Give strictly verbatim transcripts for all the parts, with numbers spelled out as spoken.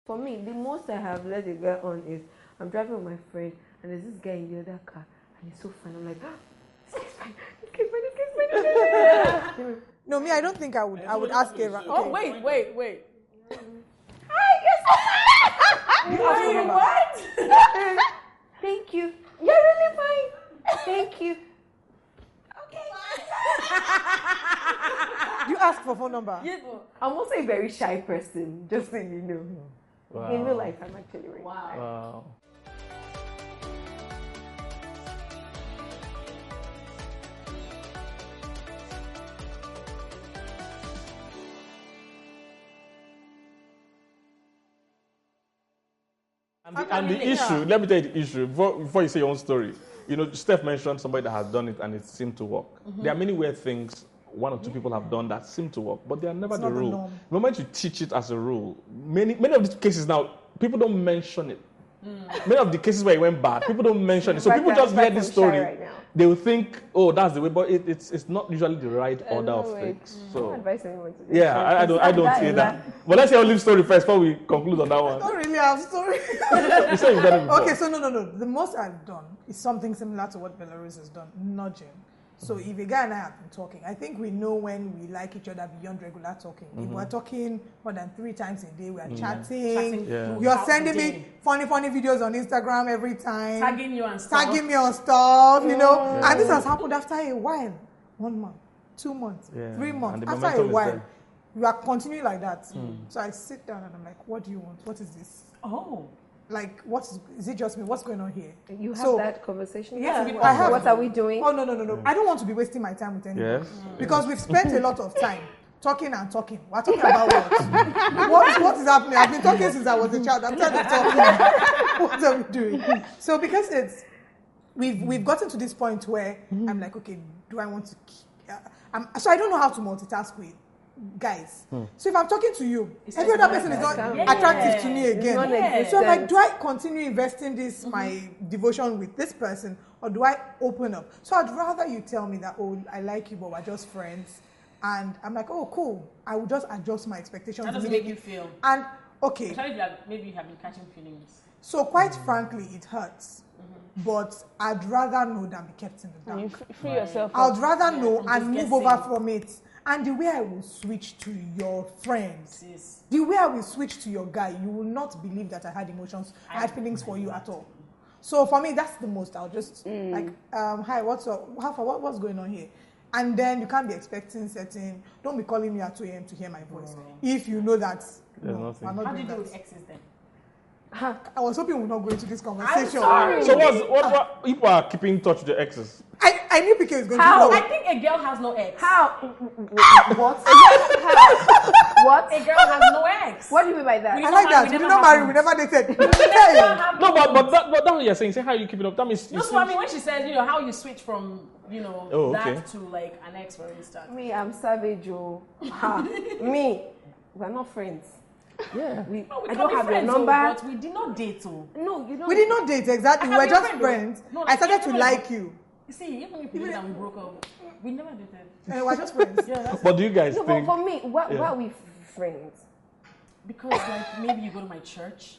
For me, the most I have let a girl on is I'm driving with my friend and there's this guy in the other car and he's so fine. I'm like, oh, this guy's fine, this guy's fine, this guy's fine, this guy's fine. No, me, I don't think I would. I would ask a. Okay. Oh wait, wait, wait. Hi, yes. Wait, what? Thank you. You're really fine. Thank you. Okay. You ask for phone number. Yeah. I'm also a very shy person, just so you know. Wow. In real life, I'm actually very Wow. shy. Wow. And the, and the issue, let me tell you the issue, before, before you say your own story. You know, Steph mentioned somebody that has done it and it seemed to work. Mm-hmm. There are many weird things one or two people have done that seem to work, but they are never It's the not the rule. norm. The moment you teach it as a rule, many many of these cases now, people don't mention it. Mm. Many of the cases where it went bad, people don't mention it. So But people I'm- just but hear I'm this shy story, right now. they will think, oh, that's the way, but it, it's it's not usually the right I order know of it. things. I So don't advise anyone to do yeah, that. I, I don't I don't see that. But let's hear your live story first before we conclude on that I one. don't really have story. You said you've done it before. Okay, so no, no, no. The most I've done is something similar to what Belarus has done, nudging. So if a guy and I have been talking, I think we know when we like each other beyond regular talking. Mm-hmm. If we're talking more than three times a day, we are mm-hmm. chatting. Chatting Yeah. You're sending me funny, funny videos on Instagram every time. Tagging you and stuff. Tagging me on stuff, you know. Yeah. And this has happened after a while. One month, two months, Yeah. three months. And the After a momentum is while, there. you are continuing like that. Mm. So I sit down and I'm like, what do you want? What is this? Oh. Like, what is, is it just me? What's going on here? You have So- that conversation? Yeah, What- I have. What are we doing? Oh, no, no, no, no. I don't want to be wasting my time with anyone. Yes. Because we've spent a lot of time talking and talking. We're talking about what? what? What is happening? I've been talking since I was a child. I'm trying to talk. What are we doing? So because it's, we've we've gotten to this point where I'm like, okay, do I want to keep, uh, I'm, so I don't know how to multitask with guys. Hmm. So if I'm talking to you, It's every like other person is not Yeah. attractive to me again. non-existent. So I'm like, do I continue investing this my devotion with this person, or do I open up? So I'd rather you tell me that, oh, I like you, but we're just friends, and I'm like, oh, cool. I will just adjust my expectations. How does it make you feel? And okay, Especially if you have, maybe you have been catching feelings. so quite frankly, it hurts. But I'd rather know than be kept in the And you dark. f- free yourself. I'd up. rather Yeah, know and and just move get over saved. from it. And the way I will switch to your friends, Sis. the way I will switch to your guy, you will not believe that I had emotions, I had feelings for you at all. So for me, that's the most. I'll just like, um, hi, what's up? How far? What, what's going on here? And then you can't be expecting certain. Don't be calling me at two a.m. to hear my voice. If you know that, There's no, nothing. I'm not How do you doing deal that. with exes then? I was hoping we would not go into this conversation. sorry. So what's, what, what people are keeping in touch with their exes? I, I knew P K was going How? to I go. think a girl has no ex. How? What? How? What? A girl has no ex. What do you mean by that? We I don't like marry, that. we We never don't marry, we have never dated. We Hey. never have No, but, but, kids. that, but that's what you're saying. Say how you keep it up. That means you That's see- what I mean when she said, you know, how you switch from, you know, Oh, that okay. to like an ex, for instance. Me, I'm savage, oh. Ha. Me, we're not friends. Yeah. We, No, we I can don't be have your friends, oh, number. but we did not date, oh. No, you don't. We did not date, exactly. I We were have your just friend, though. friends. No, I like, started to even like if- you. You see, even if we did and we broke up, we never dated. And we were just friends. Yeah, that's But do you guys No, but think? for me, why, Yeah. why are we friends? because like maybe you go to my church.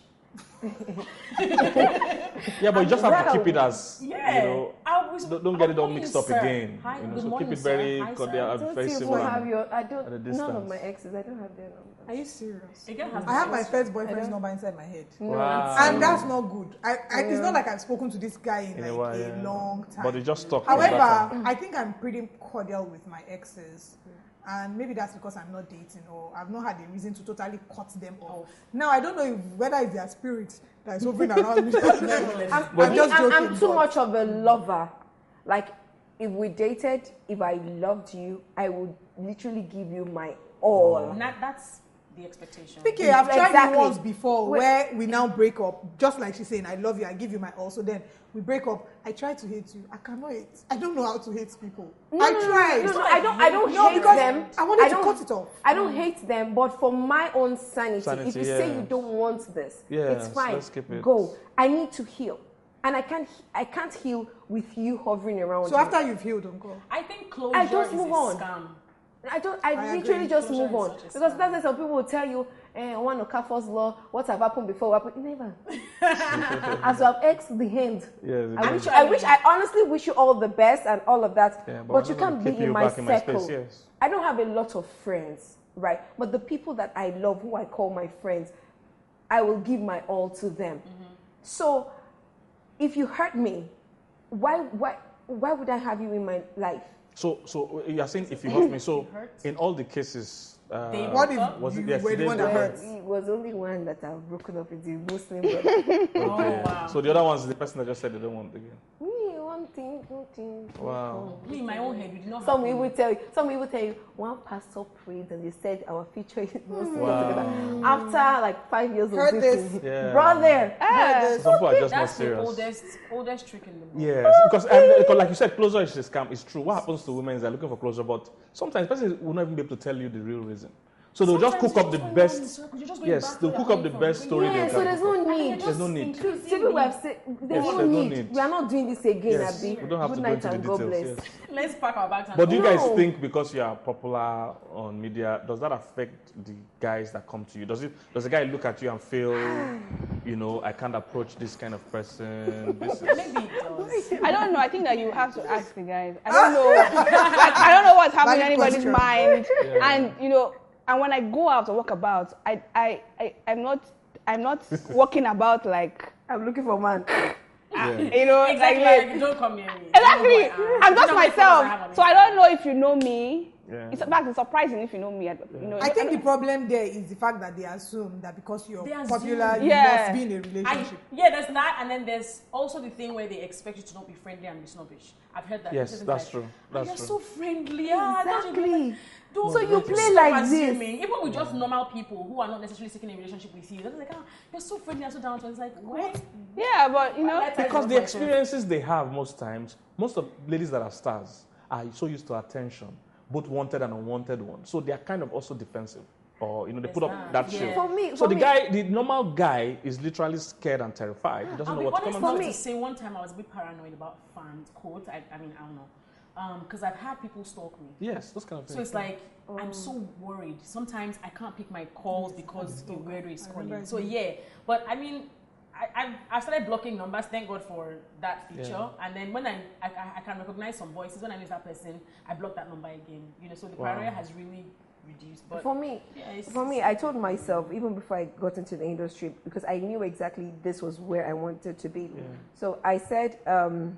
Yeah, but you just have to Well, keep it as Yeah. you know. I was, Don't, don't get it all I'm mixed calling up you, sir. again. Hi, you know, good so morning, keep it sir. very Hi, cordial sir. and Don't very you even similar. have your? I At a don't. None of distance. my exes. I don't have their number. Are you serious? A girl has I have my no ex. first boyfriend's number inside my head. Wow. And that's not good. I, I, It's not like I've spoken to this guy in, In a like while, a yeah. long time. But they just talk. at that However, time. I think I'm pretty cordial with my exes. And maybe that's because I'm not dating or I've not had a reason to totally cut them off. Now, I don't know if, whether it's their spirit that is hovering around me. I'm, I'm, I'm me, just I'm, joking. I'm too but- much of a lover. Like, if we dated, if I loved you, I would literally give you my all. Not, that's the expectation. Okay, I've tried Exactly. it once before Wait. where we now break up, just like she's saying, I love you, I give you my all. So then we break up. I try to hate you. I cannot hate. I don't know how to hate people. No, I no, no, tried. No, no, I don't. I don't No, hate because them. I wanted to don't- cut it off. I don't hate them, but for my own sanity, Sanity, if you say yeah. you don't want this, Yes, it's fine. let's keep it. Go. I need to heal, and I can't. I can't heal with you hovering around. So me. after you've healed, Uncle. I think closure I just is move a on. scam. I don't. I, I literally agree. just Closure move is on such a because scam. that's why some people will tell you, eh, one Okafor's law, what have happened before, what happened. Never. As you have X'd the hand. Yes, I it wish, is. I wish, I honestly wish you all the best and all of that. Yeah, but we're you not gonna can't be keep in you my back in my circle. space, yes. I don't have a lot of friends, right? But the people that I love, who I call my friends, I will give my all to them. Mm-hmm. So, if you hurt me, why, why, why would I have you in my life? So, so you are saying if you hurt me, so in all the cases, uh, They What if was you it yes, were the they- one that Well, hurt? it was only one that I've broken up with the Muslim brother. Okay. Oh, wow. So the other one's the person that just said they don't want again. Me, one thing, one thing. Wow. Me, in my own head, we did not Some have will tell you, some will tell you, one pastor prayed and they said our future is not Wow. together. After like five years Heard of this. this, Yeah. brother, ah, Some people are just not That's the serious. oldest, oldest trick in the book. Yes, because, um, because like you said, closure is a scam. It's true. What happens to women is they're looking for closure, but sometimes person will not even be able to tell you the real reason. So they'll just Sometimes cook up you're the just going best. round in circles. You're just going Yes, back they'll where cook you're up the coming best from. story yeah, they so can. there's no And you're need. just There's no need. including See, people me. have said, there's Yes, no there's no need. need. We are not doing this again, Yes, Abi. we don't have Good to go night into the and God details. bless. Yes. Let's pack our bags and But do you guys No. think because you are popular on media, does that affect the guys that come to you? Does it? Does a guy look at you and feel, you know, I can't approach this kind of person? This is, Maybe it does. I don't know. I think that you have to ask the guys. I don't know. I, I don't know what's happening in Valid anybody's question. mind. Yeah. And you know, and when I go out or walk about, I, I, I, I'm not, I'm not walking about like, I'm looking for man. yeah. you know, Exactly. like, Like, don't come near me. exactly. You know who I am. I'm You just know how many followers I have myself. on So I Instagram. don't know if you know me. Yeah. It's, in fact, it's surprising if you know me. You know, I think the problem there is the fact that they assume that because you're They assume. popular, you Yeah. must be in a I, relationship. yeah, there's that, and then there's also the thing where they expect you to not be friendly and be snobbish. I've heard that. Yes, It's that's like, true. "Oh, That's you're true. so friendly. Ah, don't you be Exactly. like- don't- So you don't play stop like this. assuming. Even with just normal people who are not necessarily seeking a relationship with you, they're like, ah, you're so friendly and so down to It's like, what? yeah, but you know, Let's tell Because you the what experiences they have most times, most of ladies that are stars are so used to attention, both wanted and unwanted ones. So they are kind of also defensive, or you know, they There's put up that, that yeah. shield. For me, So for the me, guy, the normal guy, is literally scared and terrified. He doesn't I'll know be what to honest come and now say. to say one time I was a bit paranoid about fans quotes. I, I mean, I don't know. Because I've had people stalk me. Yes, those kind of things. So it's like, I'm so worried. Sometimes I can't pick my calls because the weirdo is calling. So yeah, but I mean, I, I've, I've started blocking numbers. Thank God for that feature. Yeah. And then when I, I I can recognize some voices, when I lose that person, I block that number again. You know, so the Wow. barrier has really reduced. But for me, yeah, it's, for me, I told myself even before I got into the industry because I knew exactly this was where I wanted to be. Yeah. So I said, um,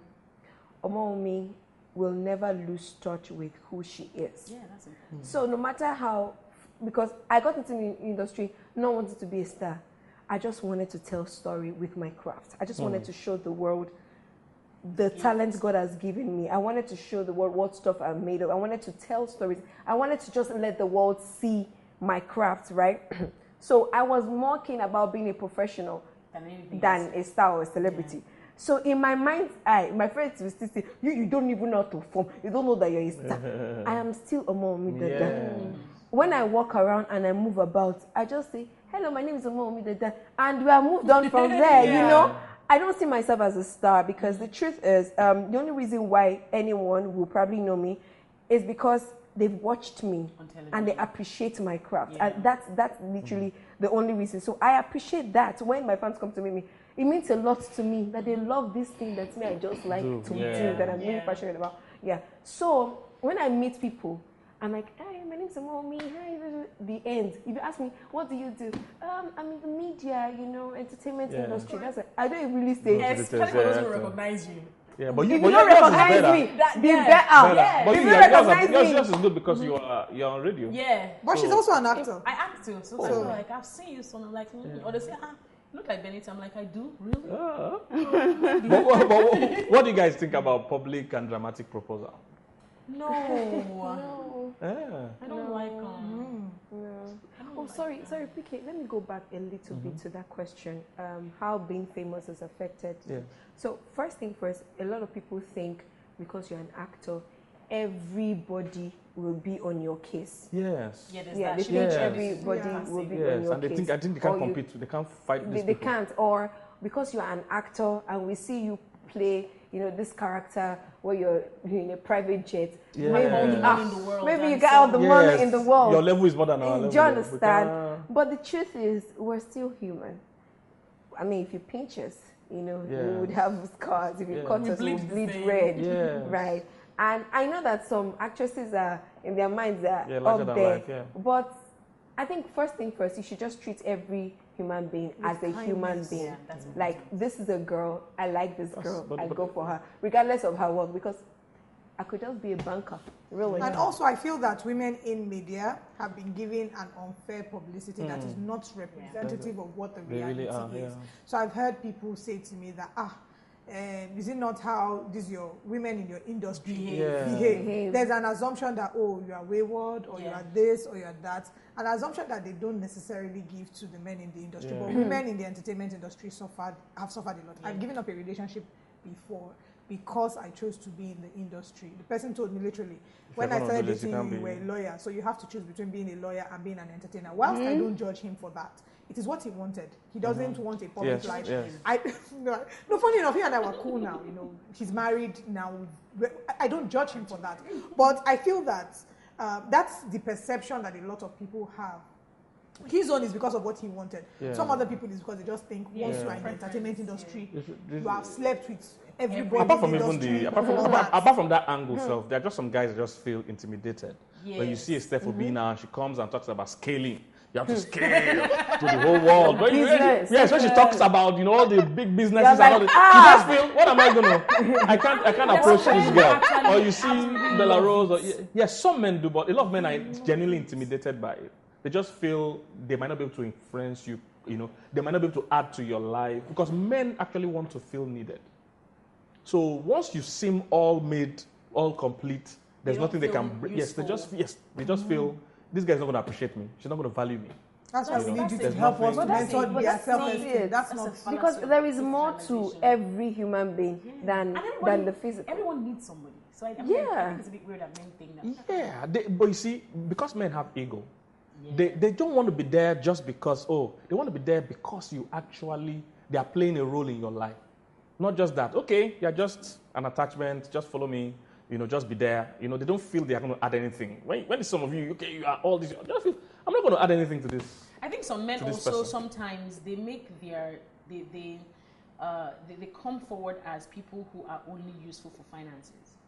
Omomi will never lose touch with who she is. yeah, that's important. So no matter how, because I got into the industry not wanting to be a star, I just wanted to tell story with my craft. I just wanted to show the world the talent God has given me. I wanted to show the world what stuff I'm made of. I wanted to tell stories. I wanted to just let the world see my craft, right? So I was more keen about being a professional Than anything than else. a star or a celebrity. So in my mind's eye, my friends will still say, you, you don't even know how to form. You don't know that you're a star. I am still a mom. Yeah. When I walk around and I move about, I just say, hello, my name is Omo Omideda. And we are moved on from there, you Yeah. know. I don't see myself as a star because the truth is, um, the only reason why anyone will probably know me is because they've watched me On television. and they appreciate my craft. Yeah. And that's, that's literally the only reason. So I appreciate that when my fans come to meet me. It means a lot to me that they love this thing that me I just like Do, to yeah. do, that I'm really Yeah. passionate about. Yeah. So when I meet people, I'm like, hi, my name's Omomi. Hi, the end. If you ask me, what do you do? Um, I'm in the media, you know, entertainment Yeah. industry. That's it. I don't really say. Yeah, Yes. especially for those who Yeah. recognize you. Yeah, but If you, you but don't yours is recognize better. me, That- be yeah. better. Better. But If you, you yours, recognize yours, me, yours is good because you are you're on radio. Yeah. But she's So- also an actor. I act too. So, So- like, I've seen you, so I'm like, mm. Or they say, ah, you look like Benita. I'm like, I do? Really? Ah. but, what, but what, what do you guys think about public and dramatic proposal? No. no, Yeah. I don't like um. no. Oh, sorry, sorry, P K. Let me go back a little bit to that question. Um, how being famous is affected. Yeah. So first thing first, a lot of people think because you're an actor, everybody will be on your case. Yes. Yeah, there's Yeah, that. they She think Yes. everybody Yes. will be on Yes, your and they case. think I think they can't Or you- compete. They can't fight They, these they people. can't. Or because you're an actor and we see you play, you know, this character where you're in a private jet. Yeah. Maybe, All the ah, money in the world maybe you and get so- all the money in the world. Your level is more than our level. Do you We understand? can't- But the truth is, we're still human. I mean, if you pinch us, you know, we Yes. would have scars. If you Yeah. cut We us, we'll bleed the bleed same. red. Yes. Right. And I know that some actresses are, in their minds, are Yeah, larger up than there. life, yeah. But I think first thing first, you should just treat every human being as a human kindness. being. Yeah, that's important. Like, this is a girl, I like this That's- girl, but- I but- go for her, regardless of her work, because I could just be a banker, really. And also, I feel that women in media have been given an unfair publicity that is not representative of what the They reality really are, is. yeah. So I've heard people say to me that, ah, um, is it not how these your women in your industry Behave. Yeah. behave? Behave. There's an assumption that, oh, you are wayward, or you Yeah. are this, or you are that. An assumption that they don't necessarily give to the men in the industry. Yeah. But women in the entertainment industry suffered, have suffered a lot. I've given up a relationship before because I chose to be in the industry. The person told me literally, when you're I one of started those, you dating you, can't you be- were a lawyer, so you have to choose between being a lawyer and being an entertainer. Whilst I don't judge him for that, it is what he wanted. He doesn't want a public Yes, life. yes. I, no, no, funny enough, he and I were cool now. You know, he's married now. I- I don't judge him for that, but I feel that uh, that's the perception that a lot of people have. His own is because of what he wanted. Yeah. Some other people is because they just think once Yeah. you are in the Preference, entertainment yeah. industry, This- this- you have slept with everybody. Apart from in the even industry. the apart from, all apart, that. apart from that angle self, there are just some guys that just feel intimidated. When you Yes. see a Steph Obina, she comes and talks about scaling. You have to scale to the whole world. When you- Business. yes, when she talks about you know all the big businesses You're and like, all the, ah. you just feel what am I gonna? I can't I can't approach this girl. Actually, Or you see absolutely Bella love Rose. Or, it. yes, some men do, but a lot of men are genuinely intimidated by it. They just feel they might not be able to influence you. You know, they might not be able to add to your life because men actually want to feel needed. So once you seem all made, all complete, there's They don't nothing they feel can bring. Yes, they useful. just yes, they just feel this guy's not going to appreciate me. She's not going to value me. That's why we That's- need you to that's help it. us to But that's mentor it. But their that's self-esteem. it. That's That's not. a fallacy Because of there is more to socialization. every human being than, And everybody- than the physical. Everyone needs somebody. So I, I, mean, I Yeah. think it's a bit weird that men think that. Yeah, they, but you see, because men have ego, they, they don't want to be there just because, oh, they want to be there because you actually, they are playing a role in your life. Not just that, okay, you're just an attachment, just follow me, you know, just be there. You know, they don't feel they are going to add anything. When, when some of you, okay, you are all this, I just feel, I'm not going to add anything to this. I think some men To this also person. sometimes they make their they they, uh, they they come forward as people who are only useful for finances.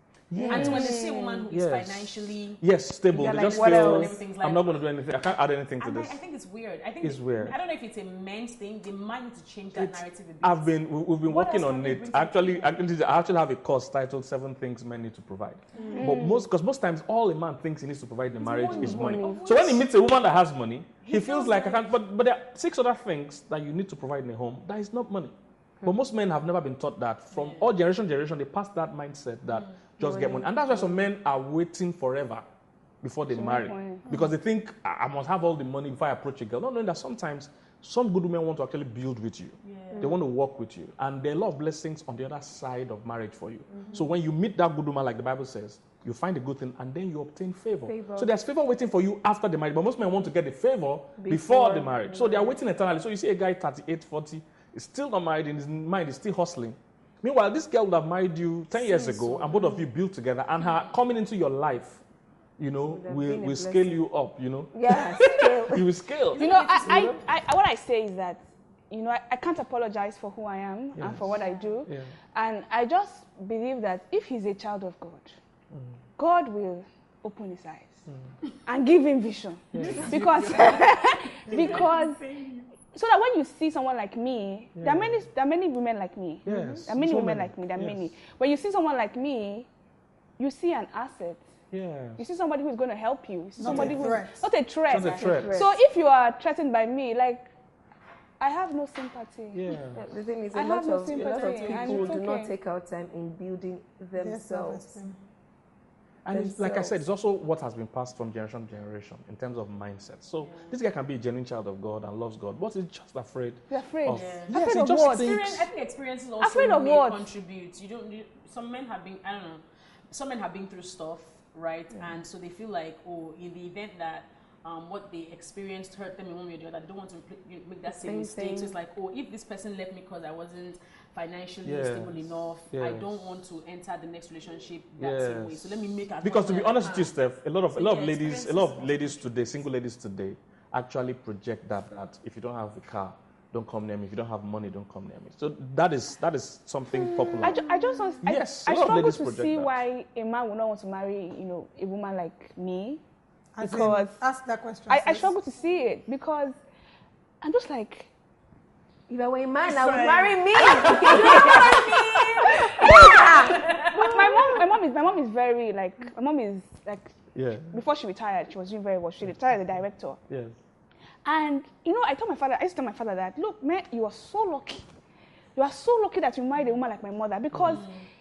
And when they see a woman who is Yes. financially Yes, stable. They're They like, just what feel, else? Everything's like- I'm not going to do anything. I can't add anything to And I, this. I think it's weird. I think It's weird. I don't know if it's a men's thing. They might need to change that It's- narrative a bit. I've been, we- we've been What working else on can we it. bring to the Actually, table? actually, I actually have a course titled Seven Things Men Need to Provide. But most, because most times all a man thinks he needs to provide in a marriage money. is money. Money. So when he meets a woman that has money, he, He feels feels like, I like- can't, but, but there are six other things that you need to provide in a home that is not money. But most men have never been taught that. From all generation to generation, they pass that mindset that just get money. And that's why some men are waiting forever before they marry. point. Because they think, I I must have all the money before I approach a girl. Not knowing that sometimes some good women want to actually build with you. They want to work with you. And there are a lot of blessings on the other side of marriage for you. So when you meet that good woman, like the Bible says, you find a good thing and then you obtain favor. Favor. So there's favor waiting for you after the marriage. But most men want to get the favor before, Before the marriage. So they are waiting eternally. So you see a guy thirty-eight, forty, is still not married, in his mind is still hustling. Meanwhile, this girl would have married you ten years ago and both of you built together, and her coming into your life, you know, Would have will, been a will scale blessing. you up, you know. Yeah, still. You will scale. You know, I, I, I, what I say is that, you know, I, I can't apologize for who I am Yes. and for what I do. Yeah. And I just believe that if he's a child of God, God will open his eyes and give him vision. Because, because, so that when you see someone like me, there, are many, there are many women like me. Yes. There are many So women many. like me. There are Yes. many. When you see someone like me, you see an asset. Yeah. You see somebody who's going to help you. You see Not somebody a who's threat. not a threat. Not a threat. So if you are threatened by me, like, I have no sympathy. Yeah. The thing is, a I lot have no of, a lot of sympathy, and people it's do not okay. take out time in building Their themselves. self-esteem. And it's, like I said, themselves. it's also what has been passed from generation to generation in terms of mindset. So this guy can be a genuine child of God and loves God, but he's just afraid You're afraid. of. Yeah. Yes, Afraid he of just what? Experience, thinks. I think experiences also Afraid of may what? contribute. You don't. You, some men have been. I don't know. Some men have been through stuff, right? And so they feel like, oh, in the event that um, what they experienced hurt them in one way or the other. They don't want to pl- make that same, Same mistake. thing. So it's like, oh, if this person left me because I wasn't financially Yes. stable enough, I Yes. don't want to enter the next relationship that same way. Yes. So let me make as Because much to be money honest as with you, I can. Steph, a lot of a So lot of yeah, ladies, a experiences lot of matter. ladies today, single ladies today, actually project that that if you don't have a car, don't come near me. If you don't have money, don't come near me. So that is that is something popular. I, ju- I just don't, Yes, I, a I lot of struggle ladies to project see that. why a man would not want to marry, you know, a woman like me. As in, Because ask that question. I, I sis. struggle to see it because I'm just like, If I were a man, I would Friend. marry me. but my mom, my mom is, my mom is very like, my mom is like, yeah. before she retired, she was doing very well. She retired as a director. Yes. And, you know, I told my father, I used to tell my father that, look, man, you are so lucky. You are so lucky that you married a woman like my mother because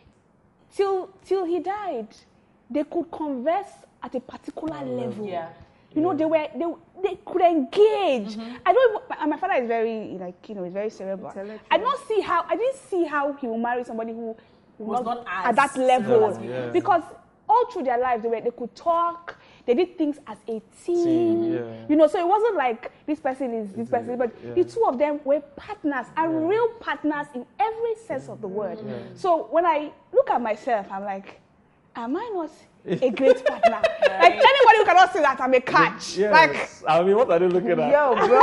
till, till he died, they could converse at a particular level. Yeah. You know, they were, they, they could engage. I don't even, and my father is very, like, you know, he's very cerebral. Intellectual. I don't see how, I didn't see how he will marry somebody who Was was not at as that level. cerebral as Yeah. Because all through their lives, they were, they could talk, they did things as a team. Team, yeah. You know, so it wasn't like this person is this person, but yeah. the two of them were partners, and Yeah. real partners in every sense of the word. Yeah. So when I look at myself, I'm like, am I not a great partner? Like anybody who cannot say that I'm a catch. Yes. Like, I mean, what are you looking at? Yo, bro.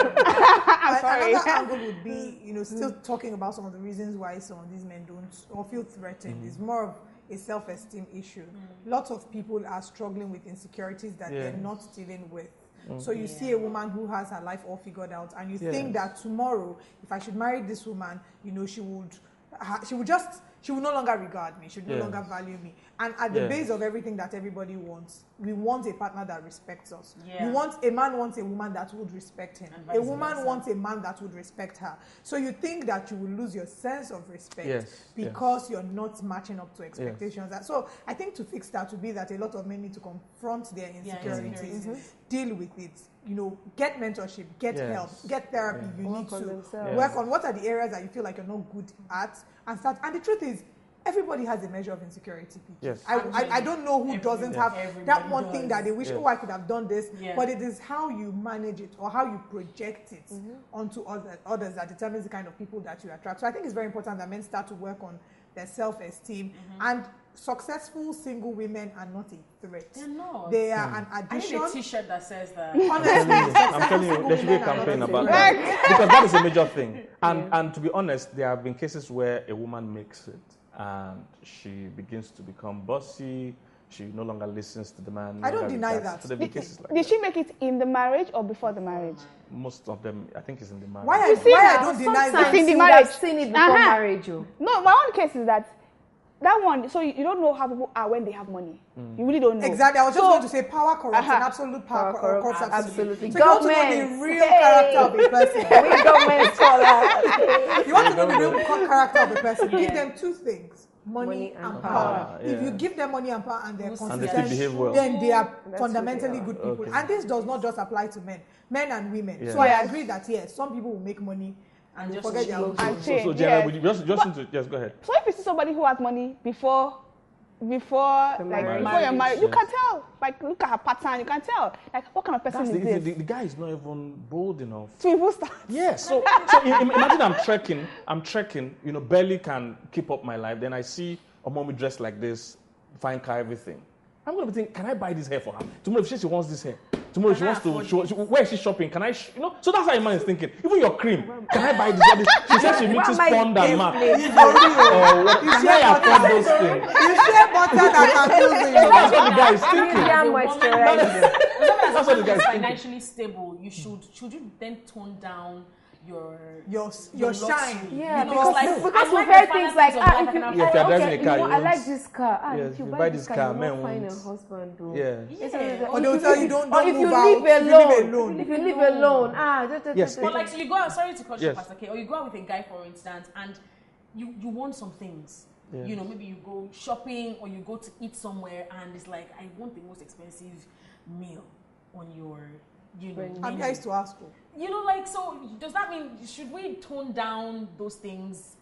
I'm A- sorry. Another angle would be, you know, still talking about some of the reasons why some of these men don't or feel threatened. Mm. It's more of a self-esteem issue. Lots of people are struggling with insecurities that Yeah. they're not dealing with. So you see a woman who has her life all figured out, and you Yes. think that tomorrow, if I should marry this woman, you know, she would, ha- she would just, she would no longer regard me. She would no Yes. longer value me. And at the Yes. base of everything that everybody wants, we want a partner that respects us. Yeah. You want a man wants a woman that would respect him. And A vice woman versa. wants a man that would respect her. So you think that you will lose your sense of respect Yes, because you're not matching up to expectations. So I think to fix that would be that a lot of men need to confront their insecurities, insecurities. deal with it. You know, get mentorship, get Yes. help, get therapy. Yeah. You Work need on to themselves. work Yes. on what are the areas that you feel like you're not good at, and start. And the truth is, everybody has a measure of insecurity. P K. Yes. I, I, I don't know who Everybody doesn't does. have that Everybody one thing does. that they wish, Yes. oh, I could have done this. Yeah. But it is how you manage it or how you project it onto other, others that determines the kind of people that you attract. So I think it's very important that men start to work on their self-esteem. And successful single women are not a threat. They're not. They are an I need addition. a T-shirt that says that. Honestly, I'm telling you, there should be a campaign about that. Because that is a major thing. And and to be honest, there have been cases where a woman makes it and she begins to become bossy, she no longer listens to the man. no I don't longer deny regards- that. So there have been cases like Did that. she make it in the marriage or before the marriage? Most of them, I think, is in the marriage. Why, I, You see why I now, don't deny Sometimes that? in the you marriage. have seen it before Uh-huh. marriage. Oh. No, my own case is that that one, so you, you don't know how people are when they have money. You really don't know. Exactly. I was just So- going to say power corrupts, Uh-huh. an absolute power, Power cor- corrupts, corrupts absolutely. absolutely. So you want to know Government. the real Hey. character of a person. We government scholars. You want to know the real co- character of a person. Give them two things: money, Money and, and power. power. If you Yeah. give them money and power and they're And they consistent, still behave well. then they are That's fundamentally who they good people. Okay. And this does not just apply to men, men and women. Yeah. So I Yes. agree that yes, some people will make money and, And they just forget their own. change. And So, so change, Jenna, yes. would you just, just need to, yes, go ahead. So if you see somebody who has money before, before, The like marriage. before you're married, you Yes. can tell. Like look at her pattern, you can tell. Like what kind of person That's is the, this? the, the guy is not even bold enough. To even start. Yes. So, so im- im- imagine I'm trekking, I'm trekking, you know, barely can keep up my life. Then I see a mommy dressed like this, fine car, everything. I'm going to be thinking, can I buy this hair for her? Tomorrow, if she, she wants this hair. Tomorrow, Can she I wants to, afford she, wa- this? she, where is she shopping? Can I, sh- you know? So that's how a man is thinking. Even your cream, can I buy this? What this? She says she mixes What am I pond and mac. giving? It's for real. Oh, what, You can share I afford butter. those things? You share butter that can fill So the that's what the guy is thinking. Nivea As a woman, moisturizer. That's what the guy is is thinking. financially stable, you should should you then tone down your your your luxury? shine. Yeah, You know, because, it's like, because I we've like heard the things finance like, of ah, life, if I you, can Yeah, if you're ah, driving okay, a car, you know, you I like want- this car. Ah, Yes, if you you buy, buy this this car, car, you men will find a want- husband. Though. Yeah. Yeah. Or they'll tell you don't, Or don't if move you out. live If you alone, live alone. if you live alone, ah, da, da, Yes, da, But da. like, so you go out, sorry to cut you, Yes. Pastor K, or you go out with a guy, for instance, and you, you want some things. Yeah. You know, maybe you go shopping or you go to eat somewhere, and it's like, I want the most expensive meal on your, you know, Menu. I mean, menu. I used to ask you. You know, like, so does that mean, should we tone down those things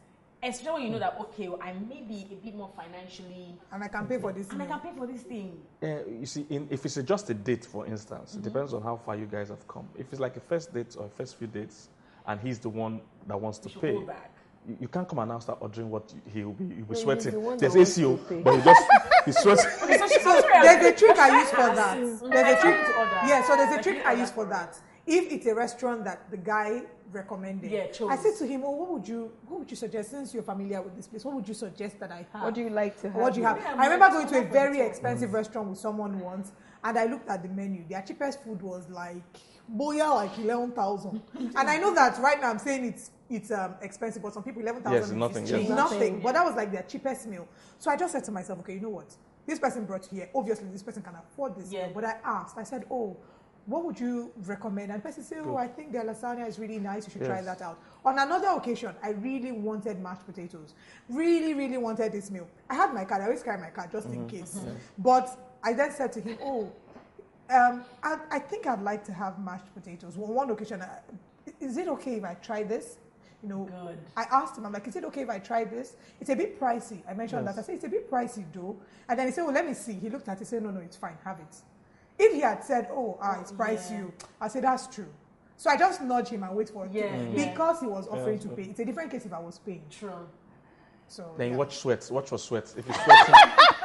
especially when you know that, okay, well, I may be a bit more financially, And I can pay for this and I meal. can pay for this thing. Uh, you see, in, if it's a, just a date, for instance, Mm-hmm. it depends on how far you guys have come. If it's like a first date or a first few dates, and he's the one that wants to You should pay, hold back. you, you can't come and now start ordering what you- he'll be, he'll be he's sweating. the one There's that wants A C O, to pay. but he just he's sweating. So she- So there's a trick I use for that. There's I a tried trick. to order. Yeah, so there's a I trick tried I to use order for for that. If it's a restaurant that the guy recommended, Yeah, chose. I said to him, "Oh, what would you, what would you suggest? Since you're familiar with this place, what would you suggest that I have? What do you like to have? What do you have?" Yeah, I remember I'm going to a like, very mm. expensive restaurant with someone once, and I looked at the menu. Their cheapest food was like boya, like eleven thousand. And I know that right now I'm saying it's it's um, expensive, but some people eleven thousand Yes, is nothing, cheap. yes. nothing. Nothing. But that was like their cheapest meal. So I just said to myself, okay, you know what? This person brought here. Obviously, this person can afford this Yeah. meal. But I asked. I said, oh, what would you recommend? And the person said, oh, I think their lasagna is really nice. You should try Yes. that out. On another occasion, I really wanted mashed potatoes. Really, really wanted this meal. I had my card. I always carry my card just in case. But I then said to him, oh, um, I, I think I'd like to have mashed potatoes. On one occasion, I, is it okay if I try this? You know, Good. I asked him, I'm like, is it okay if I try this? It's a bit pricey. I mentioned Yes. that. I said, it's a bit pricey though. And then he said, well, let me see. He looked at it and said, no, no, it's fine. Have it. If he had said, oh, ah, it's pricey, Yeah. I said, that's true. So I just nudge him and wait for it to- Yeah, Mm. yeah. because he was offering Yeah, to pay. It's a different case if I was paying. True. So Then you yeah. watch sweat. Watch for sweat. If it's sweating,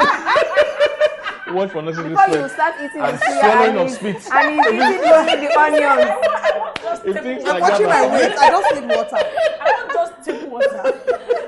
watch for nothing. Before you Sweat. start eating And the suya swallowing and of he's, spit. and he's eating only the onions. Just It take thinks water. I'm like watching that, my but- weight. I just need water. I don't just take water.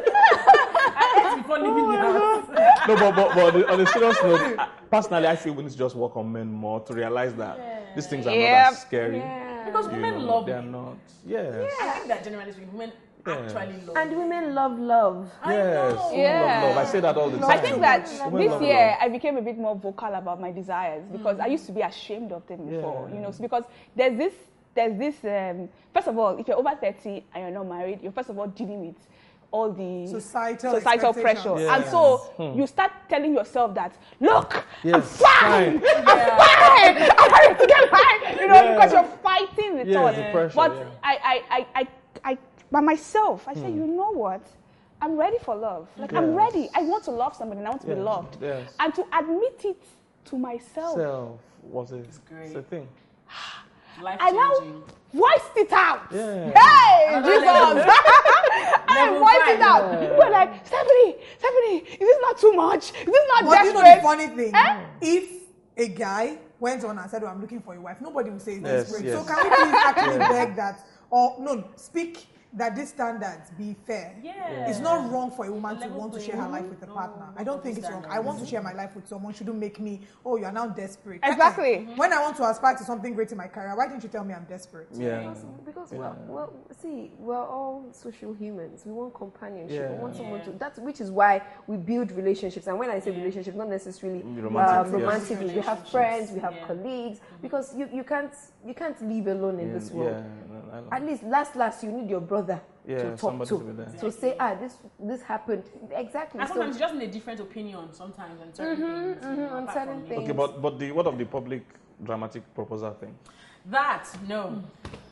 I ate before leaving the house. No, but, but, but on the- on a serious note, I- personally, I feel we need to just work on men more to realize that these things are not Yep. as scary. Yeah. Because You women know, love they're me. not. Yes. I think that generally speaking, women Yeah. actually love And me. women love love. I Yes. know. Women Yeah. love love. I say that all the time. I think that Women this love year love. I became a bit more vocal about my desires because I used to be ashamed of them before, Yeah. you know, because there's this, there's this, um, first of all, if you're over thirty and you're not married, you're first of all dealing with all the Societal societal expectations. pressure. Yes. And so Hmm. you start telling yourself that, look, I'm Yes, fine, fine. I'm fine, I'm ready to get married, you know, Yeah. because you're fighting the Yeah, thought. the pressure, But yeah. I, I, I, I, I, by myself, I say, you know what? I'm ready for love. Like, I'm Yes. ready. I want to love somebody and I want to be Yes, loved. yes. And to admit it to myself. Self was a, great. it's a thing. Life I now changing. voiced it out. Yeah. Hey, Another Jesus. level. I Level voiced five. it out. People were like, Stephanie, Stephanie, is this not too much? Is this not But you know the desperate? funny thing, Eh? if a guy went on and said, "Oh, I'm looking for a wife," nobody would say it's Yes, desperate. yes. So can we please actually beg that, or no, speak that these standards be fair? Yeah. It's not wrong for a woman to Level want to playing share her life field. with a No, partner. no I don't think it's wrong. I want to share my life with someone. Shouldn't make me, oh, you are now desperate. Exactly. Uh-uh. When I want to aspire to something great in my career, why didn't you tell me I'm desperate? Yeah. Because, because well, well, see, we're all social humans. We want companionship. We Yeah. want someone Yeah. to. That's which is why we build relationships. And when I say relationships, not necessarily Romantic, um, yes. romantic. We have Relationships. friends, we have Yeah. colleagues. Because you, you can't you can't live alone in Yeah, this world. yeah, no, I know. At least last last you need your brother Yeah, to talk somebody to. to be there. So say ah this this happened exactly. And So- sometimes you just need a different opinion sometimes on certain things. you mhm, know, on apart certain from- things. Okay, but but the what of the public dramatic proposal thing? That, no.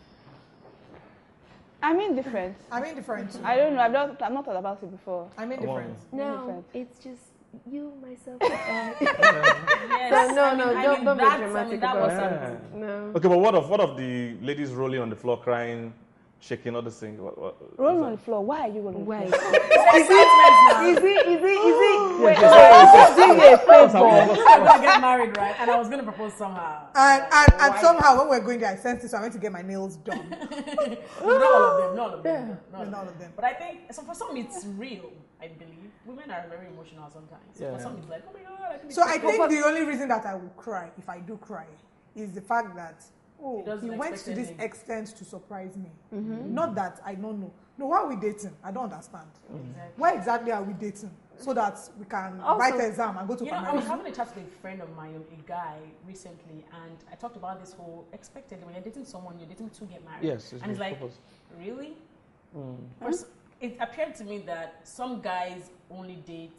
I'm indifferent. I'm indifferent. too. I don't know. I've not, I've not thought about it before. I'm indifferent. no, different. it's just you, myself, and I. Yes, So no, I no, mean, I don't, mean, don't be that's- I dramatic mean, that about was Yeah. something. No. Okay, but what of what of the ladies rolling on the floor crying, shaking, all this thing? What, what, Rolling on the floor. Why are you rolling on the Why? floor? Is it? Is it? Is it? Is it? Wait, yes, do you a favor? I was going to get married, right? And I was going to propose somehow. And, and, and Why? somehow, when we we're going there, I sensed it, so I went to get my nails done. not all of them, not all of them. Not, Not all of them. But I think, so for some it's real, I believe. Women are very emotional sometimes. Yeah. For some it's like, oh my God, I can be So I so- think the only reason that I will cry, if I do cry, is the fact that, oh, He doesn't he went to this expectedly. extent to surprise me. Not that I don't know. No, why are we dating? I don't understand. Exactly. Why exactly are we dating? So that we can Also- write the exam and go to You know, I was primary. having a chat with a friend of mine, a guy, recently, and I talked about this whole expected when you're dating someone, you're dating to get married. Yes, it's and it's been like, proposed. really? Mm. Pers- It appeared to me that some guys only date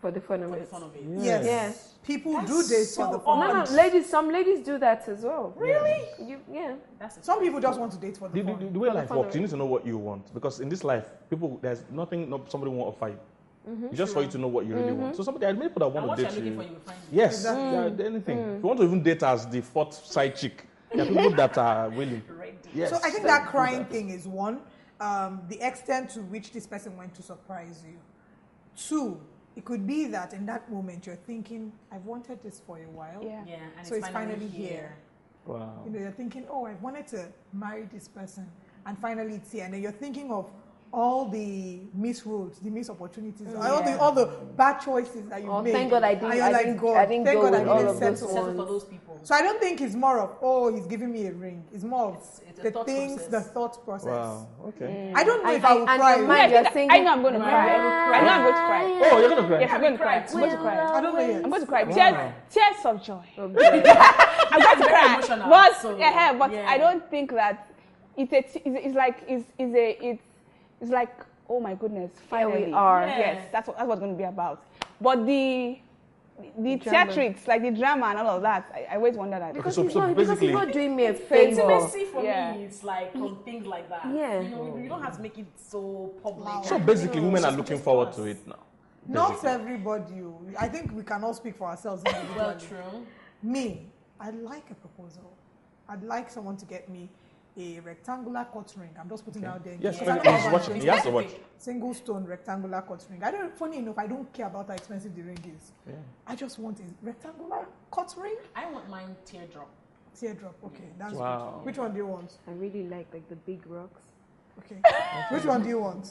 For the fun of for the it. fun of it. Yes. Yeah. People That's do date so for the fun. No, no, ladies. Some ladies do that as well. Really? You, yeah. That's Some people just want to date for the The, the, fun. the way For the life fun works, of you it. need to know what you want. Because in this life, people, there's nothing no, somebody won't offer you. It's just for you to know what you really want. So somebody, I many people that and want what to you're date looking you. for, you will find it. Yes, Exactly. yeah, anything. If you want to even date as the fourth side chick, there are people that are willing. Ready. Yes. So I think they that do crying that. thing is one, um, the extent to which this person went to surprise you. Two, it could be that in that moment you're thinking, I've wanted this for a while. Yeah. Yeah, and So it's, it's finally here. Wow. You know, you're thinking, oh, I wanted to marry this person, and finally it's here. And then you're thinking of all the missed roads, the missed opportunities, all the all the bad choices that you Oh, made. thank God I didn't. And you're I like, didn't. God, I didn't thank go God I with all didn't of those settle. Settle for ones. those people. So I don't think it's more of, oh, he's giving me a ring. It's more of It's- it's a the thought things, process. the thought process. Wow. Okay. I don't know And- if I will and cry. your I, mind- I you're think thinking- I know I'm going to cry. I know I'm going to cry. Oh, you're gonna cry. Yes, I'm going to cry. cried I'm going to cry. don't know yet. I'm going to cry. Wow. Tears, tears of joy. Okay. I'm going to very cry. emotional, But, so, yeah, but yeah. I don't think that it's a, it's, it's like it's, it's a it's it's like oh my goodness, Here we finally. are. Yeah. Yes, that's what that's what it's going to be about. But the the Drama. theatrics, like the drama and all of that, I, I always wonder that. Because so- he's so not. Because basically- he's not doing me a Favor. favor. Intimacy for Yeah. me is like on things like that. Yeah. You know, you don't have to make it so public. So basically, women are Just- looking just forward us. to it now. Not Basically. everybody. oh. I think we can all speak for ourselves individually. Well, true. Me, I'd like a proposal. I'd like someone to get me a rectangular cut ring. I'm just putting it out there. Yes, It's when an he's urban watching, thing. he has to watch. Single stone rectangular cut ring. I don't. Funny enough, I don't care about how expensive the ring is. Yeah. I just want a rectangular cut ring. I want mine teardrop. Teardrop. Okay, that's Wow. good. Which one do you want? I really like like the big rocks. Okay. Which one do you want?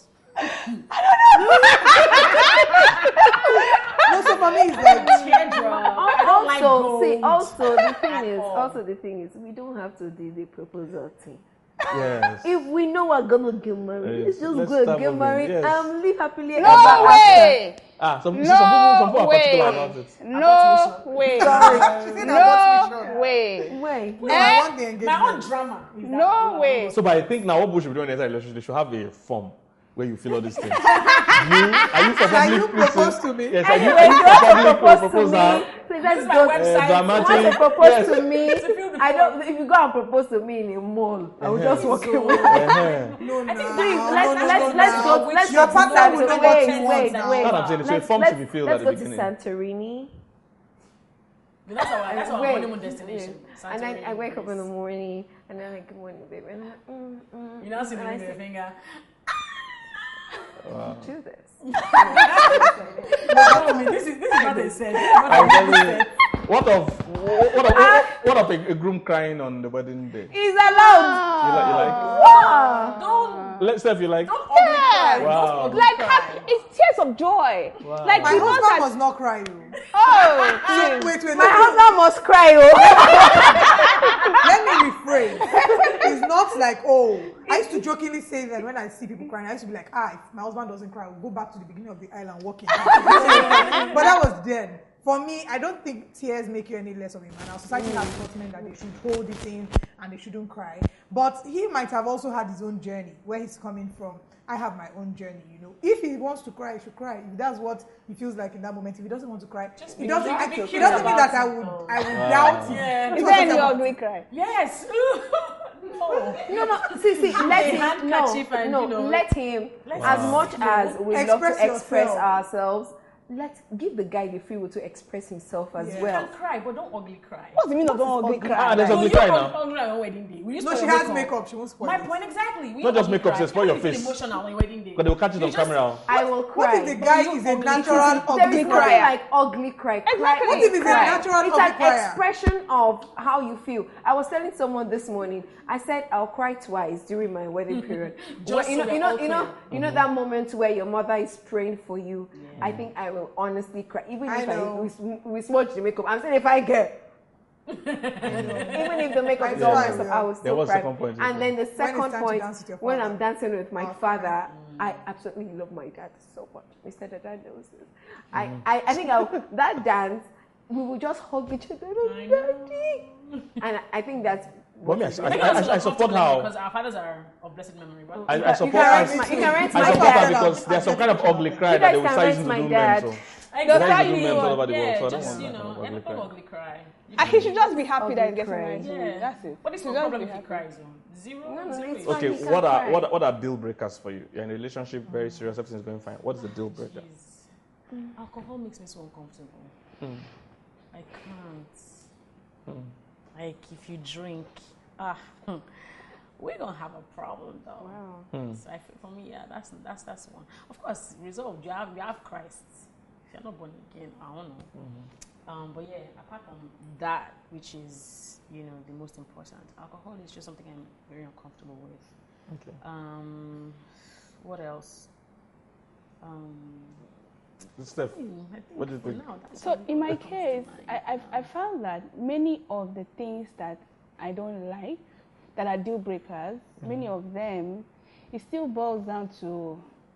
No, so for me, it's like Teardrop. I don't like Also, gold. see, also the thing At is, all. also the thing is, we don't have to do the proposal thing. Yes. If we know we're gonna get married, Yes, let's just let's go start get moving, married yes. and live happily ever No after. way! Ah, some, No see, some people, some people are particular way. about it. No way! She said I got me No short. way! Wait, No, Eh? I want the My own engagement. drama. is that No one. way! So, but I think now what people should be doing in the relationship, they should have a form where you fill all these things. you, are you for Shall public you propose to me? Yes, are you, anyway, are you you for want to public propose to proposal? me? Please let's This is my go. website. You Uh, dramatic. want to propose Yes. to me? To fill the I form. don't. If you go and propose to me in a mall, I will Uh-huh. just walk So- away. Uh-huh. No, no, Please, no, let's no, let's no, let's no, let's no. go. Let's Your go to partner will know Santorini. what Wait, you wait, want now. wait. That's what I'm saying. So a Let's- form let's- should be filled let's at the go to beginning. Santorini. That's our, that's our Wait, honeymoon destination. yeah. And then I Santorini, wake up in the Greece. morning, and then like, good morning, baby. And I'm like, mm, mm, You now see me and I with your say, finger. Wow. do this. No, I mean, this is this is what they said. This is what I'm they telling you, said. what of what of what, what of a, a groom crying on the wedding day? He's allowed. You like? You like? Wow. Don't Let's say if you like. don't ugly cry. Yes. Wow. Don't ugly Like cry. happy, it's tears of joy. Wow. Like My you know husband that. must not cry. You. Oh, Wait, please. wait, wait. My let me- husband must cry. Oh. Let me rephrase. It's not like, oh, I used to jokingly say that when I see people crying, I used to be like, ah, if my husband doesn't cry, we'll go back to the beginning of the island walking. But that was then. For me, I don't think tears make you any less of a man. Our society has taught men that they should hold it in and they shouldn't cry. But he might have also had his own journey, where he's coming from. I have my own journey, you know. If he wants to cry, he should cry. If that's what he feels like in that moment. If he doesn't want to cry, Just he be- doesn't, just I, be it cute doesn't mean about that I it, would, though. I would Wow. doubt him. Yeah. Is That's there what any I'm- ugly cry? Yes. no. No, no. See, see. Let a him. No, handkerchief and, no. you know, let him. let As him, much you know, as we love express to express yourself. ourselves, let give the guy the free will to express himself as Yeah. You well. can cry, but don't ugly cry. What's the meaning of don't ugly ugly? cry? Ah, there's No, ugly you cry don't now. ugly on your wedding day. Will you No, spoil she your has makeup. She won't spoil My it. point exactly. We Not just ugly makeup, cry. say, spoil You your feel face. emotional on your wedding day. Because they will catch it You on just- camera. I will What cry. if the guy you is a ugly natural cry. ugly There is crier? nothing like ugly cry. Cry Exactly. is What if it's a cry. natural It's ugly an crier? expression of how you feel. I was telling someone this morning. I said I'll cry twice during my wedding period. Just Well, so you know, we're you know, all you know, clear. you know that moment where your mother is praying for you. I think I will honestly cry, even I if I know. we, we smudge the makeup. I'm saying if I get. Even if the makeup is I all know, messed up, yeah. I will There still was cry. second point, And then the it's second time to point, dance with your when father. I'm dancing with my I'll father, I absolutely love my dad so much. Mister Dada knows this. I, I, I think I'll, that dance, we will just hug each other. I know. Daddy. And I think that's. But me, I, I, I, think I, that's I, I support uncomfortable how because our fathers are of blessed memory. But I, You I can- support you can I, rent my- you can rent I my support her dad. because there's some kind of ugly cry You that guys they will can start rent using to my do dad. men. So I They'll got tell do you, men all over the world, yeah, so I don't just, want you that know, kind of end ugly up an cry. ugly cry. You And he should just be happy Ugly that he gets cry. married. Yeah. That's it. But it's He no should just problem be if he happy. cries. oh. Zero, No, no, zero it's is- fine. Okay, you can what are cry. what are, what are deal breakers for you? You're in a relationship, very serious, everything's going fine. What is the deal breaker? Jeez. Alcohol makes me so uncomfortable. Mm. I can't. Mm. Like if you drink, ah, we're gonna have a problem though. Wow. Mm. So I feel for me, yeah, that's that's that's one. Of course, resolved. You have you have Christ. If you're not born again, I don't know. Mm-hmm. Um, but yeah, apart from that, which is you know the most important, alcohol is just something I'm very uncomfortable with. Okay. Um, what else? Um, Steph, I think what do you for think? now, that's So all in my that comes to case, mind. I, I've, I found that many of the things that I don't like, that are deal breakers, many of them, it still boils down to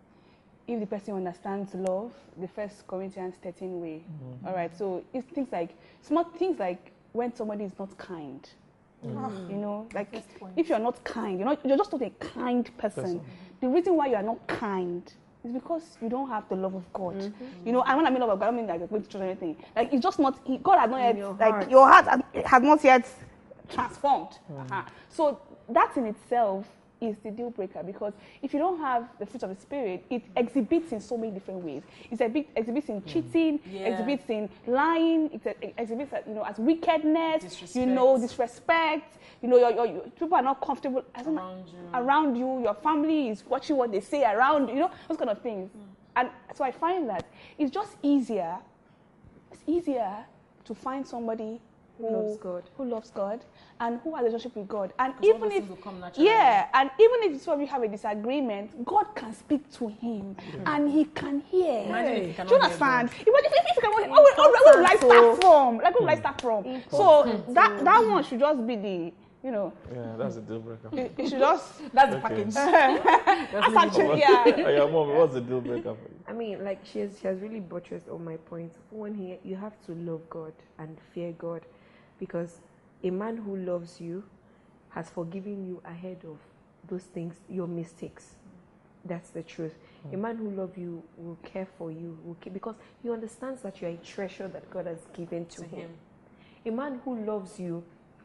if the person understands love, the First Corinthians thirteen way. Mm-hmm. All right, so it's things like small things like when somebody is not kind. Mm. You know, like First point. if you're not kind, you're not, you're just not a kind person. Person. The reason why you are not kind is because you don't have the love of God. You know, and when I mean love of God, I don't mean like going to church or anything. Like it's just not. he- God has not In yet. your like heart. your heart has, has not yet transformed. Uh-huh. So that in itself is the deal breaker, because if you don't have the fruit of the spirit, it exhibits in so many different ways. It exhibit, exhibits in cheating, Yeah. exhibits in lying, it, it exhibits uh, you know as wickedness, Disrespect. you know disrespect. You know your, your, your people are not comfortable as in- Around you. around you. Your family is watching what they say around you. You know those kind of things. And so I find that it's just easier. It's easier to find somebody who Loves God. who loves God, and who has a relationship with God. And Because all even those if, things will come naturally. yeah, and even if it's where we have a disagreement, God can speak to him, and he can hear. Imagine if he Do cannot you hear understand? God. If, if, if you can, oh, oh, oh, where will I start from? Like, where will I start from? So that that one should just be the, you know, Yeah, that's a deal breaker. it, it should just. That's the Okay. package. That's actually, yeah. Oh, yeah, mom, what's the deal breaker for you? I mean, like she has, she has really buttressed all my points. For one, here you have to love God and fear God, because a man who loves you has forgiven you ahead of those things, your mistakes. That's the truth. A man who loves you will care for you, will care, because he understands that you are a treasure that God has given to, To him. him. A man who loves you,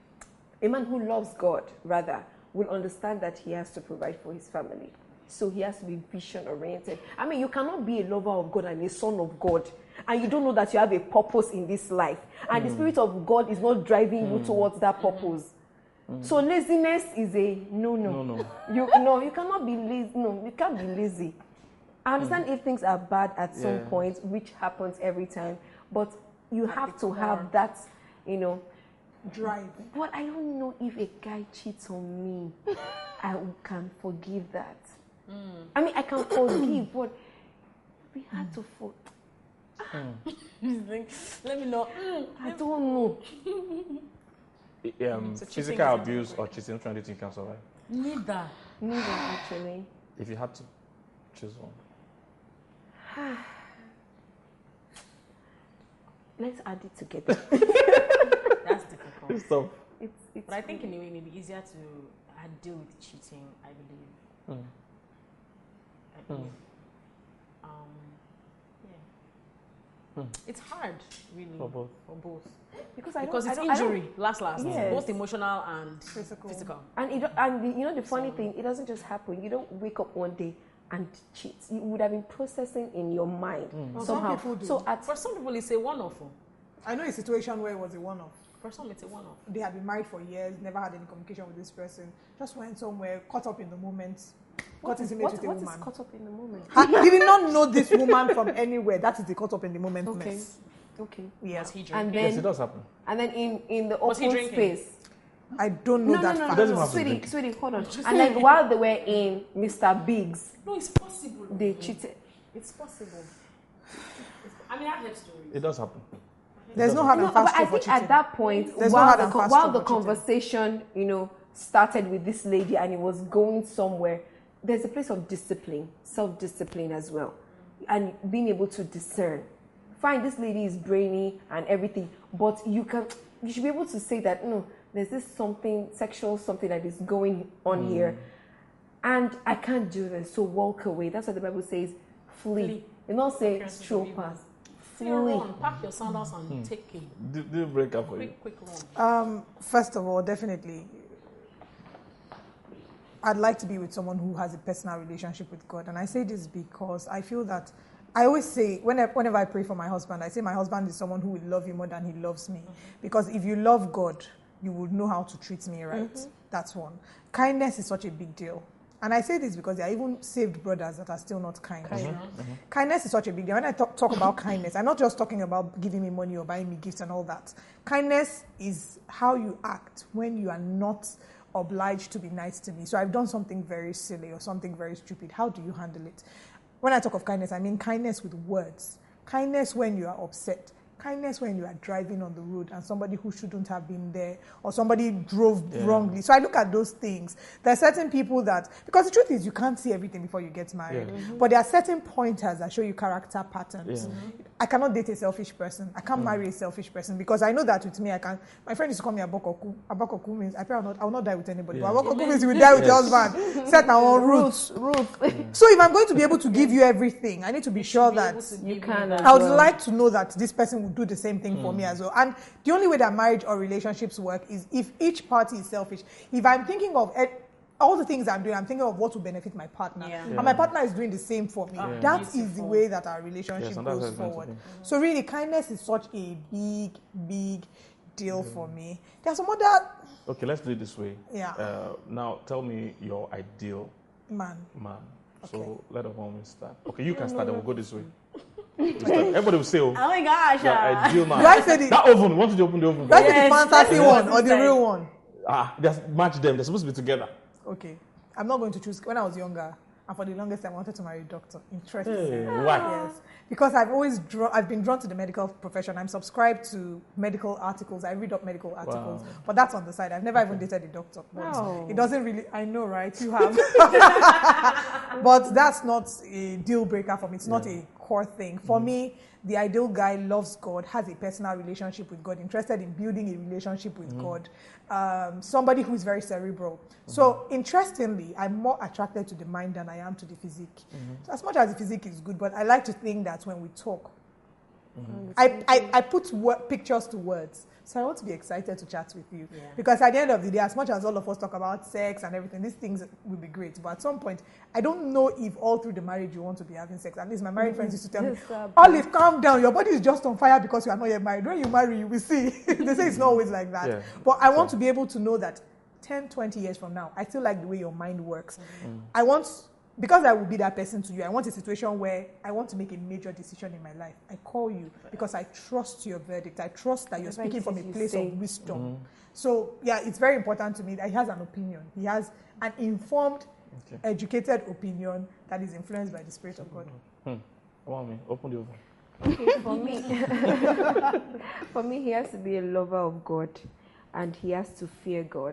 a man who loves God, rather, will understand that he has to provide for his family. So he has to be vision oriented. I mean, you cannot be a lover of God and a son of God, and you don't know that you have a purpose in this life, and the Spirit of God is not driving you towards that purpose. So laziness is a no, no. No, no. You no, you cannot be lazy. No, you can't be lazy. I understand if things are bad at some Yeah. point, which happens every time, but you At have the to have core. that, you know. Drive. But I don't know if a guy cheats on me, I can forgive that. I mean, I can forgive, but we had to for. Let me know. I don't know. Um, So cheating physical is a deal abuse or breaker. cheating, which one do you think you can survive? Neither. Neither, actually. If you had to choose one. Let's add it together. That's difficult. So, It's, it's But I think in a way it may be easier to uh, deal with cheating, I believe. mm, I believe. Um, yeah. Hmm. It's hard, really. For both. For both. because I Because don't, it's I don't, I don't- injury, last, last. Yes. Both emotional and Physical. physical. And it, and the, you know the funny So- thing, it doesn't just happen. You don't wake up one day and cheat. You would have been processing in your mind Well, some somehow. people do. So at For some people, it's a one-off. oh. I know a situation where it was a one-off. For some, it's a one-off. They had been married for years, never had any communication with this person, just went somewhere, caught up in the moment, what got is, intimate what, with a what is woman. caught up in the moment? Ha- he did not know this woman from anywhere. That is the caught up in the moment Okay. mess. Okay. Yeah. Was he And drinking? then yes, it does happen. and then in in the Was he open drinking? space. I don't know No, no, that no, fact. no, doesn't no, have to sweetie, drink. sweetie, hold on. And like while they were in Mister Biggs, No, it's possible. they cheated. It's possible. I mean, I've heard stories. It does happen. There's no hard No, and but fast I rule for think at cheating. that point, There's no while hard the and con- fast while rule the for cheating. conversation, you know, started with this lady and it was going somewhere, there's a place of discipline, self-discipline as well, and being able to discern. Fine, this lady is brainy and everything, but you can, you should be able to say that no, there's this something sexual, something that is going on here, and I can't do this, so walk away. That's what the Bible says. Flee. Flee. It not say Appearances of stroll evil. past. fully. Run, pack your sandals and Hmm. take a Deal, deal breaker for you. quick, quick run. Um, first of all, definitely, I'd like to be with someone who has a personal relationship with God. And I say this because I feel that I always say, whenever, whenever I pray for my husband, I say my husband is someone who will love you more than he loves me. Mm-hmm. Because if you love God, you would know how to treat me right. Mm-hmm. That's one. Kindness is such a big deal. And I say this because there are even saved brothers that are still not kind. Mm-hmm. Mm-hmm. Kindness is such a big deal. When I talk, talk about kindness, I'm not just talking about giving me money or buying me gifts and all that. Kindness is how you act when you are not obliged to be nice to me. So I've done something very silly or something very stupid. How do you handle it? When I talk of kindness, I mean kindness with words. Kindness when you are upset. Kindness when you are driving on the road and somebody who shouldn't have been there or somebody drove yeah. wrongly. So I look at those things. There are certain people that, because the truth is you can't see everything before you get married, yeah. mm-hmm. but there are certain pointers that show you character patterns. Yeah. Mm-hmm. I cannot date a selfish person. I can't mm. marry a selfish person because I know that with me, I can. My friend used to call me Abokoku. Abokoku means I pray I will not, I will not die with anybody. Yeah. But Abokoku means you will die with yes. your husband. Set our own roots. Roots. Yeah. So if I'm going to be able to give you everything, I need to be sure be that you can. I would well. like to know that this person will do the same thing mm. for me as well. And the only way that marriage or relationships work is if each party is selfish. If I'm thinking of it, all the things I'm doing, I'm thinking of what will benefit my partner. Yeah. Yeah. And my partner is doing the same for me. Yeah. That Beautiful. is the way that our relationship yes, goes forward. Mm-hmm. So really, kindness is such a big, big deal mm-hmm. for me. There's some other... Okay, let's do it this way. Yeah. Uh, now, tell me your ideal man. Man. Okay. So let the woman start. Okay, you can start and we'll go this way. Everybody will say, oh, oh my gosh. Your ideal man. Do I say the, that oven, want you to open the oven? Do I say yes, the fantasy one or the real one? Ah, just match them. They're supposed to be together. Okay. I'm not going to choose. When I was younger, and for the longest time, I wanted to marry a doctor. Interesting. Hey, why? Yes. Because I've always drawn, I've been drawn to the medical profession. I'm subscribed to medical articles. I read up medical articles. Wow. But that's on the side. I've never even dated a doctor. But wow. It doesn't really, I know, right? You have. But that's not a deal breaker for me. It's not yeah. a core thing. For mm. me, the ideal guy loves God, has a personal relationship with God, interested in building a relationship with mm. God, um, somebody who is very cerebral. Mm-hmm. So, interestingly, I'm more attracted to the mind than I am to the physique. Mm-hmm. So as much as the physique is good, but I like to think that when we talk, mm-hmm. I, I, I put wor- pictures to words. So I want to be excited to chat with you. Yeah. Because at the end of the day, as much as all of us talk about sex and everything, these things will be great. But at some point, I don't know if all through the marriage you want to be having sex. At least my married mm-hmm. friends used to tell me, Olive, calm down. Your body is just on fire because you are not yet married. When you marry, you will see. They say it's not always like that. Yeah. But I want so. to be able to know that ten, twenty years from now, I still like the way your mind works. Mm-hmm. I want... Because I will be that person to you, I want a situation where I want to make a major decision in my life. I call you because I trust your verdict. I trust that you're speaking from a place of wisdom. Mm-hmm. So, yeah, it's very important to me that he has an opinion. He has an informed, okay. educated opinion that is influenced by the Spirit of God. Hmm. Come on, me. Open the oven. Okay, for me, for me, he has to be a lover of God, and he has to fear God.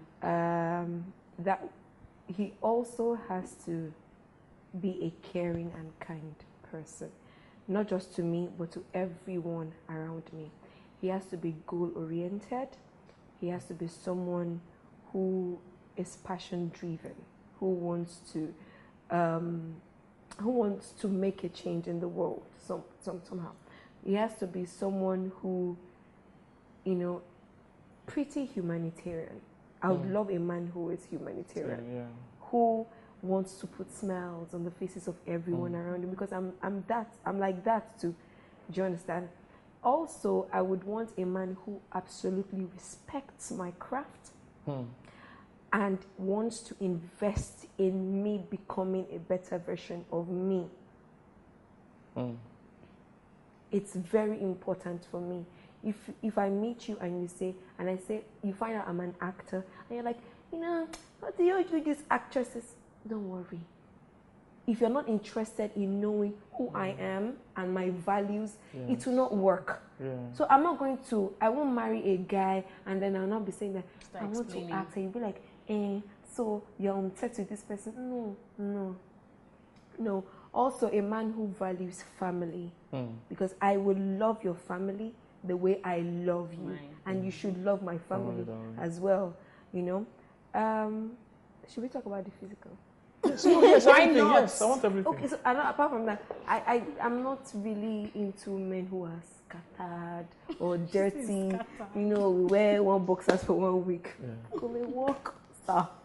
Um, that. He also has to be a caring and kind person, not just to me, but to everyone around me. He has to be goal-oriented. He has to be someone who is passion-driven, who wants to, um, who wants to make a change in the world some, some, somehow. He has to be someone who, you know, pretty humanitarian. I would mm. love a man who is humanitarian, yeah, yeah. who wants to put smiles on the faces of everyone mm. around him, because I'm I'm that I'm like that too. Do you understand? Also, I would want a man who absolutely respects my craft mm. and wants to invest in me becoming a better version of me. Mm. It's very important for me. If if I meet you and you say, and I say, you find out I'm an actor, and you're like, you know, what do you do these actresses? Don't worry. If you're not interested in knowing who mm. I am and my values, yes. it will not work. Yeah. So I'm not going to, I won't marry a guy and then I'll not be saying that, Start I want explaining. to act. And you'll be like, eh, so you're on set with this person. No, no, no. Also, a man who values family. Mm. Because I will love your family the way I love you, right. and you should love my family oh, as well, you know. Um, should we talk about the physical? So, yes, Why everything, not? yes, I want everything. Okay, so I don't, apart from that, I, I, I'm not really into men who are scattered or dirty. You know, we wear one boxers for one week. Yeah. Go and walk, stop.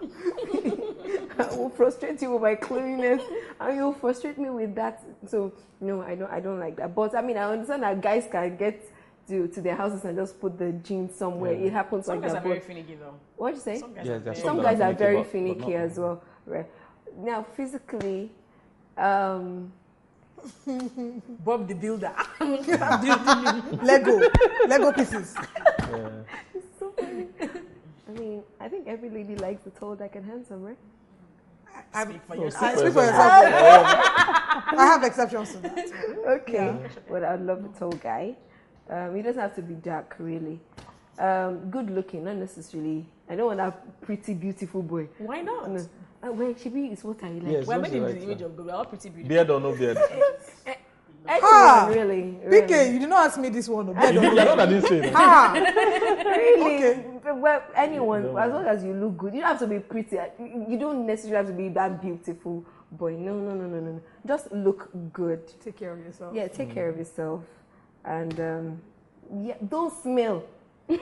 I will frustrate you with my cleanliness, and you'll frustrate me with that. So, no, I don't, I don't like that. But I mean, I understand that guys can get to, to their houses and just put the jeans somewhere. Yeah. It happens Some like guys that. are very But finicky though. what'd you say? Some guys Yeah, are there's very Some that guys are finicky, very but- but finicky not as well. Right. Now, physically, um, Bob the Builder. Lego, Lego pieces. Yeah. it's so funny. I mean, I think every lady likes a tall, dark, and handsome, right? I, Speak for No, yourself. I speak speak for for yourself. yourself. I have exceptions to that. Okay. But I'd love a tall guy. Um, he doesn't have to be dark, really. Um, good looking, not necessarily. I don't want that pretty, beautiful boy. Why not? No. Uh, well, Chibi is what I like. Yes. We're What's made in the the right image term? of God. We're all pretty beautiful. Beard or no beard? Anyone, Ah, really. P K, really. you did not ask me this one. You Beard or no know beard. that I didn't say that. Ah, Really? Okay. Well, anyone, No. as long as you look good. You don't have to be pretty. You don't necessarily have to be that beautiful boy. No, no, no, no, no. no. Just look good. take care of yourself. Yeah, take care of yourself. And, um, yeah, don't smell. Sir,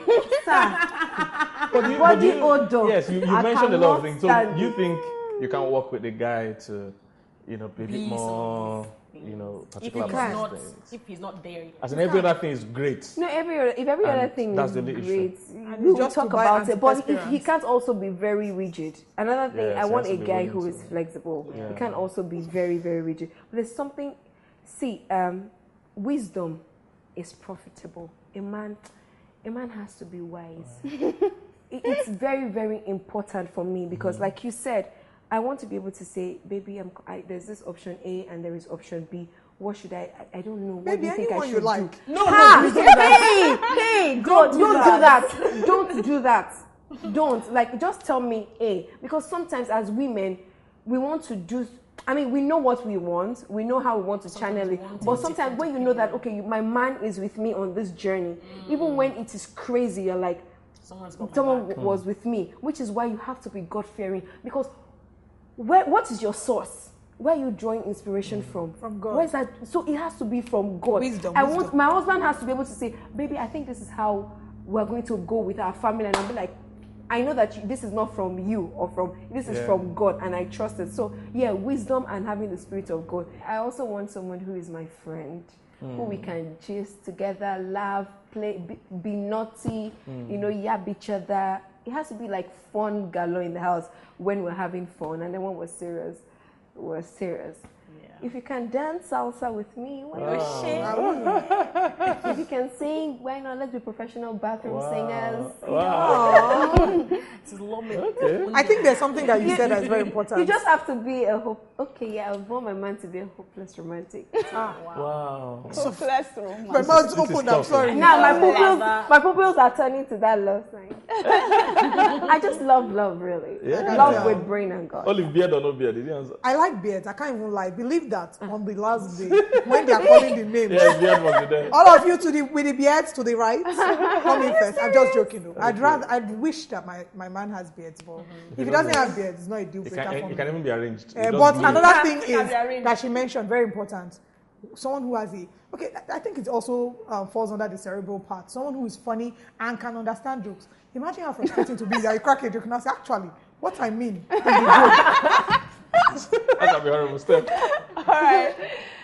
But you, but body you, odor. Yes, you, you I mentioned a lot of cannot things. So stand you it. think you can work with a guy to, you know, be a bit Be some more, of these you know, If particular he's can. about not, these things. if he's not there, As in every other thing is great. No, every other, if every And other thing that's is the only issue. great, And we will just to talk buy about it. But he, he antiperspirants. can't also be very rigid. Another thing, Yes, I he want has a to be guy willing who to- is flexible. Yeah. He can't also be very, very rigid. But there's something. See, um, wisdom is profitable. A man, a man has to be wise. It- it's very, very important for me because, like you said, I want to be able to say, baby, I'm, I, there's this option A and there is option B. What should I? I, I don't know. What Baby, do you think I anyone should you do? like. no, Ah, no, please don't do that. hey, hey, don't, don't do that. Don't do that. Don't. Like, just tell me A. Because sometimes as women, we want to do, I mean, we know what we want. We know how we want to Sometimes channel we it. want But a sometimes different when you know that, okay, my man is with me on this journey, even when it is crazy, you're like, Someone's got my someone back. was with me, which is why you have to be God-fearing. Because where, what is your source? Where are you drawing inspiration from? From God. Where's that? So it has to be from God. Wisdom, I wisdom. want my husband has to be able to say, baby, I think this is how we're going to go with our family, and I'll be like, I know that you, this is not from you or from this is Yeah. from God, and I trust it. So yeah, wisdom and having the spirit of God. I also want someone who is my friend, who we can gist together, laugh, play, be, be naughty, you know, yab each other. It has to be like fun galore in the house when we're having fun, and then when we're serious, we're serious. Yeah. If you can dance salsa with me, why Wow. not? If you can sing, why not? Let's be professional bathroom Wow. singers. Wow. It's lovely. Okay. I think there's something that you said that is very important. You just have to be a hope. Okay, yeah, I want my man to be a hopeless romantic. Wow. Hopeless My romance. mouth's This is open, I'm tough. sorry. Now my Never. pupils, my pupils are turning to that love sign. I just love love, really. Yeah. Love Yeah. with brain and God. Olive beard or no beard? Did you answer? I like beards. I can't even lie. Believe that on the last day when they are calling the names. Yes, beard must be there. All of you to the with the beards to the right, come in first. I'm just joking though. I'd Okay. rather I'd wish that my, my man has beards, but if he doesn't have beards, it's not a deal It breaker can, for it me. can even be arranged. Uh, It but doesn't need- another thing It can is be arranged. that she mentioned, very important, someone who has a, okay, I- I think it also um, falls under the cerebral part. Someone who is funny and can understand jokes. Imagine how frustrating to be that you crack a joke and I say, actually, what I mean in the joke. That can be horrible step. All right.